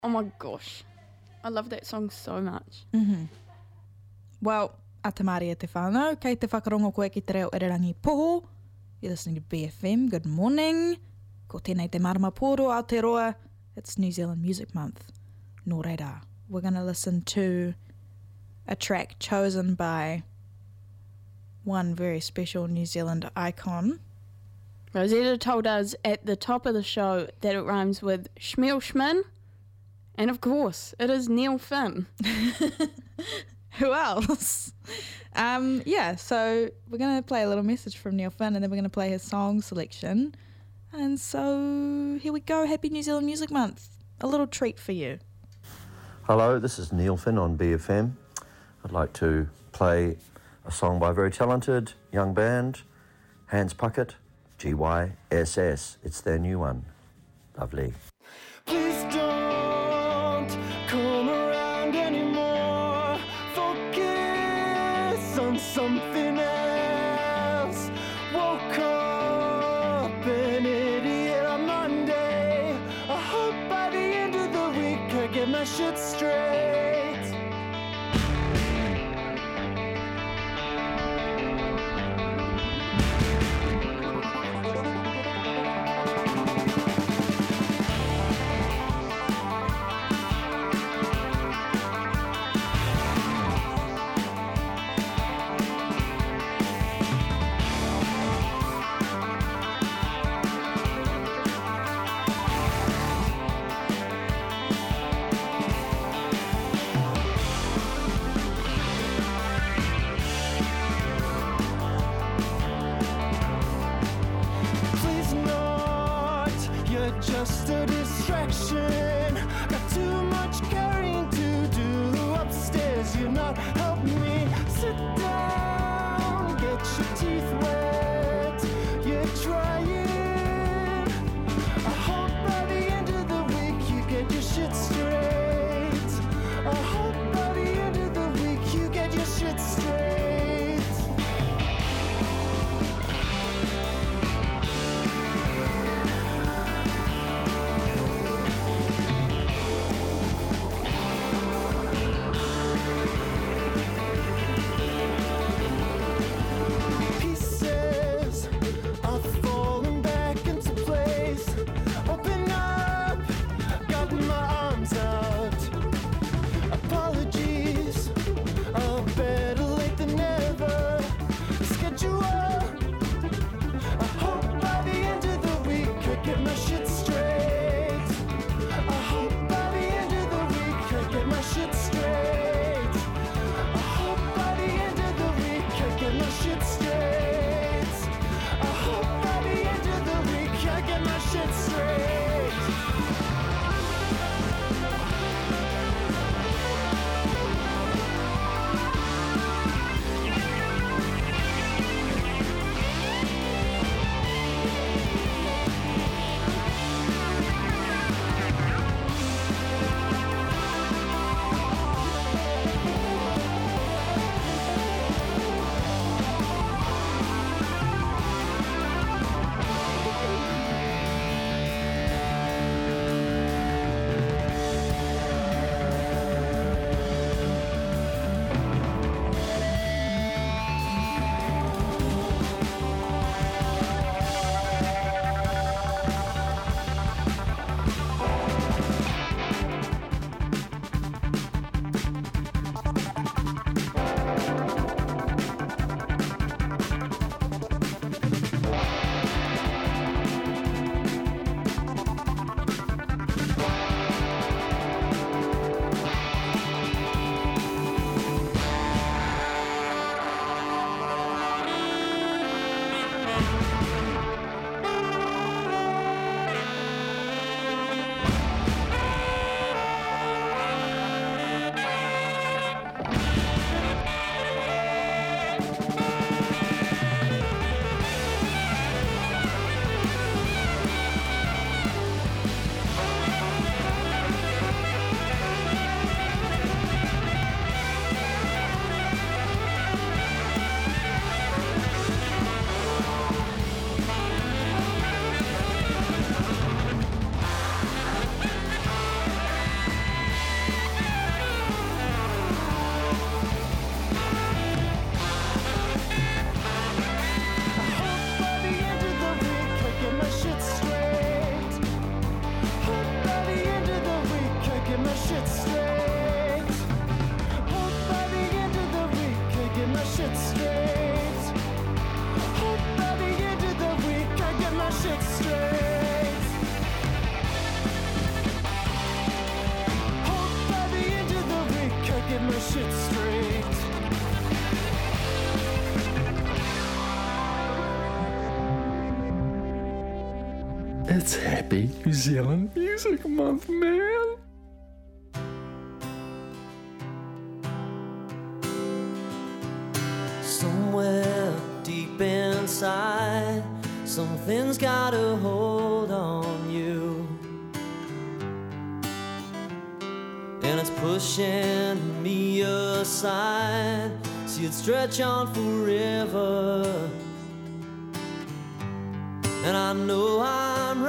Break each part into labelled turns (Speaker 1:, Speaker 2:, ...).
Speaker 1: Oh my gosh. I love that song so much.
Speaker 2: Mm-hmm. Well, a te Māori e te whānau, kei te whakarongo koe ki te reo Irirangi Poho. You're listening to BFM, good morning. Ko tēnei te marama pōro Aotearoa. It's New Zealand Music Month. Nō reira, we're going to listen to a track chosen by one very special New Zealand icon.
Speaker 1: Rosetta told us at the top of the show that it rhymes with Schmiel. And of course, it is Neil Finn.
Speaker 2: Who else? So we're going to play a little message from Neil Finn and then we're going to play his song selection. And so here we go. Happy New Zealand Music Month. A little treat for you.
Speaker 3: Hello, this is Neil Finn on BFM. I'd like to play a song by a very talented young band, Hans Puckett, GYSS. It's their new one. Lovely.
Speaker 4: Please don't come around anymore. Focus on something else. Woke up an idiot on Monday. I hope by the end of the week I get my shit straight. Just a distraction. Got too much carrying to do upstairs. You're not helping me. Sit down, get your teeth wet. You're trying. I hope by the end of the week you get your shit straight. I hope by the end of the week you get your shit straight. get my shit straight.
Speaker 5: It's Happy New Zealand Music Month, man.
Speaker 6: Somewhere deep inside, something's got a hold on you, and it's pushing me aside. See it stretch on forever, and I know I'm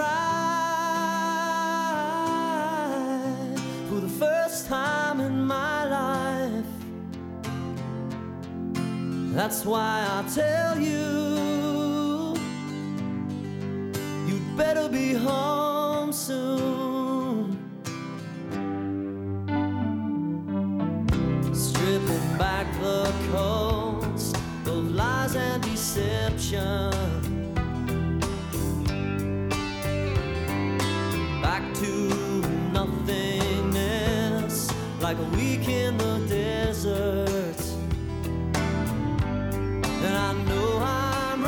Speaker 6: right for the first time in my life. That's why I tell you, you'd better be home soon. Stripping back the coast of lies and deception, back to nothingness, like a week in the desert. And I know I'm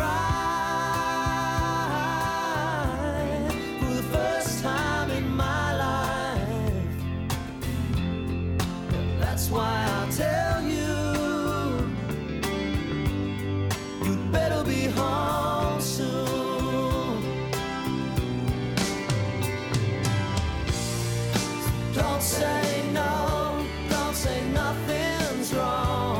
Speaker 6: right for the first time in my life. That's why I tell you, you'd better be home soon. So don't say no, don't say nothing's wrong.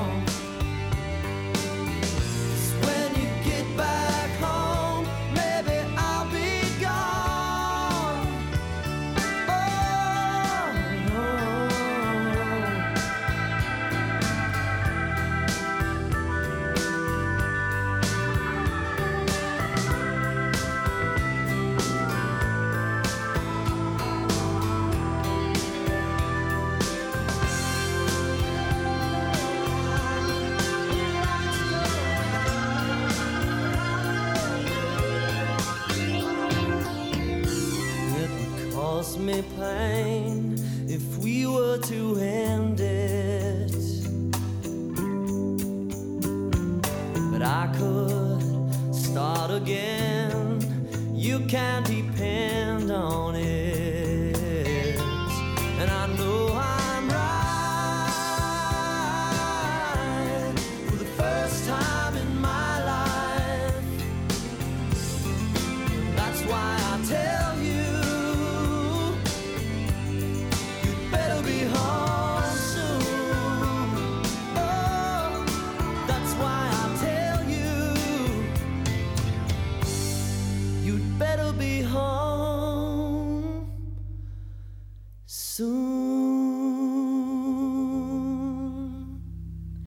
Speaker 6: Me pain if we were to end.